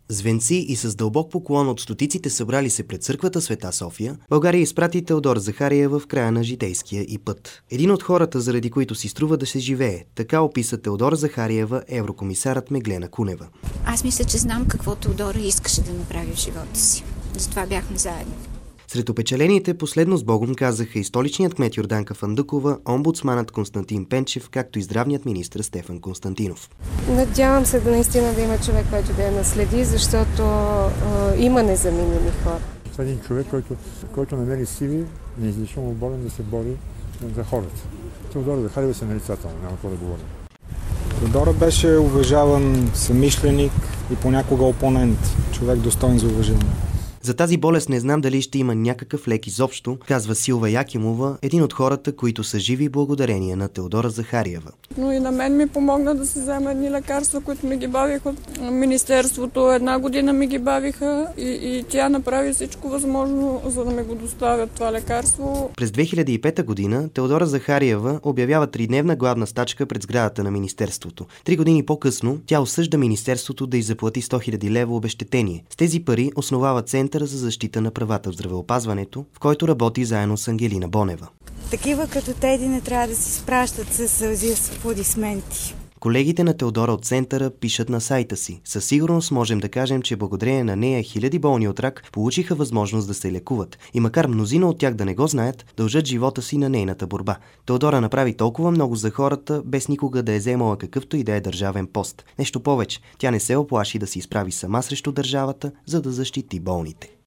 С венци и с дълбок поклон от стотиците събрали се пред църквата Света София, България изпрати Теодора Захариева в края на житейския й път. Един от хората, заради които си струва да се живее, така описа Теодора Захариева еврокомисарът Меглена Кунева. Аз мисля, че знам какво Теодора искаше да направи в живота си. Затова бяхме заедно. Сред опечалените последно с Богом казаха и столичният кмет Йорданка Фандъкова, омбудсманът Константин Пенчев, както и здравният министър Стефан Константинов. Надявам се наистина да има човек, който да я наследи, защото има незаменими хора. Това е един човек, който намери сили, неизлечимо болен да се бори за хората. Теодора Захариева се нарицателно, няма какво да говорим. Теодора беше уважаван съмишленик и понякога опонент, човек достоен за уважение. За тази болест не знам дали ще има някакъв лек изобщо, казва Силва Якимова, един от хората, които са живи благодарение на Теодора Захариева. Но и на мен ми помогна да се взема едни лекарства, които ми ги бавиха от Министерството. 1 година ми ги бавиха и тя направи всичко възможно, за да ми го доставят това лекарство. През 2005 година Теодора Захариева обявява 3-дневна гладна стачка пред сградата на Министерството. 3 години по-късно тя осъжда Министерството да й заплати 100 000 лева обезщетение. С тези пари основава Център за защита на правата в здравеопазването, в който работи заедно с Ангелина Бонева. Такива като Теди не трябва да се спращат с сълзи с аплодисменти. Колегите на Теодора от Центъра пишат на сайта си. Със сигурност можем да кажем, че благодарение на нея хиляди болни от рак получиха възможност да се лекуват. И макар мнозина от тях да не го знаят, дължат живота си на нейната борба. Теодора направи толкова много за хората, без никога да е вземала какъвто и да е държавен пост. Нещо повече, тя не се оплаши да се изправи сама срещу държавата, за да защити болните.